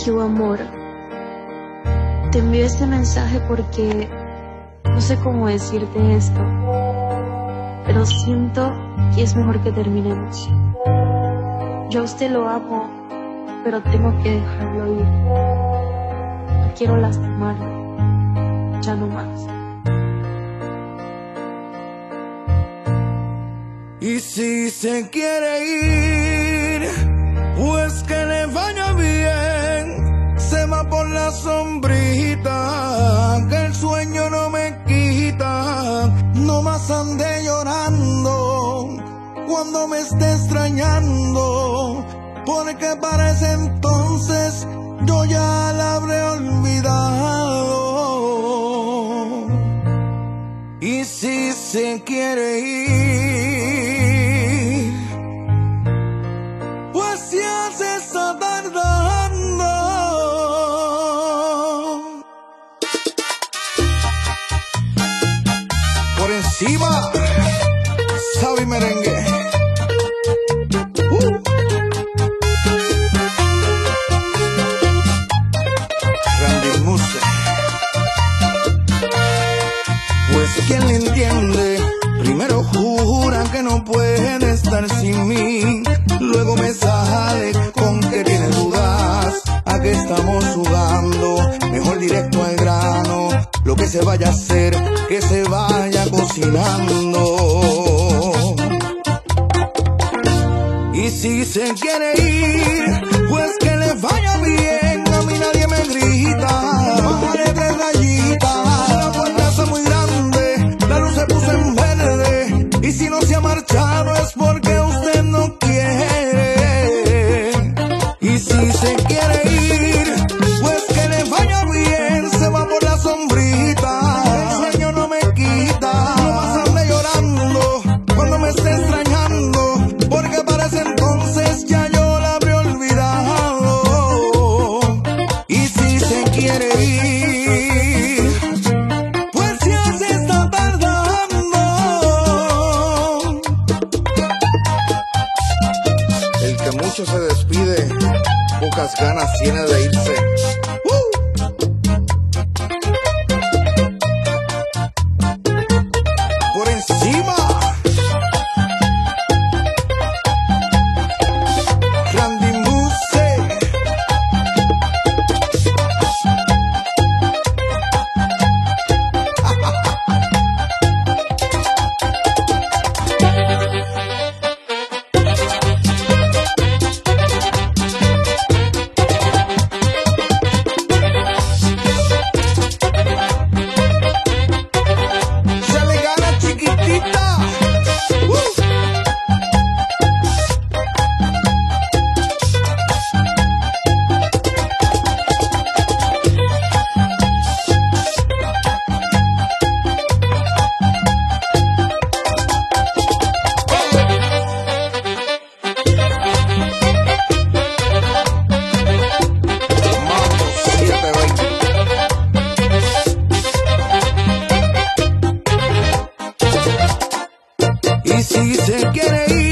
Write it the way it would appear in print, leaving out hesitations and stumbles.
You, amor. Te envío este mensaje porque no sé cómo decirte esto, pero siento que es mejor que terminemos. Yo a usted lo amo, pero tengo que dejarlo ir. No quiero lastimarlo, ya no más. Y si se quiere ir, pues que le vaya bien. Se va por la sombrita, que el sueño no me quita. No más ande llorando cuando me esté extrañando, porque para ese entonces yo ya la habré olvidado. Y si se quiere ir, pues ya se está tardando. Por encima, Sabi Merengue. Randy Muse. Pues quien le entiende, primero jura que no puede estar sin mí, luego me sale con que tiene dudas. ¿A qué estamos jugando? Mejor directo al grano. Lo que se vaya a hacer, que se vaya cocinando. Y si se quiere ir, pues que le vaya bien. A mí nadie me grita, bájale 3 rayitas. La puerta está muy grande, la luz se puso en verde. Y si no se ha marchado es porque usted no quiere. Y si se quiere ir, pues que le vaya bien. Se va por la sombrita, el sueño no me quita. No más ande llorando cuando me esté extrañando, porque para ese entonces ya yo la habré olvidado. Y si se quiere ir, pues ya se está tardando. El que mucho se despide, pocas ganas tiene de irse. Por encima, Randy Muse. Se le gana chiquitita. Mambo 720. Y si se quiere ir,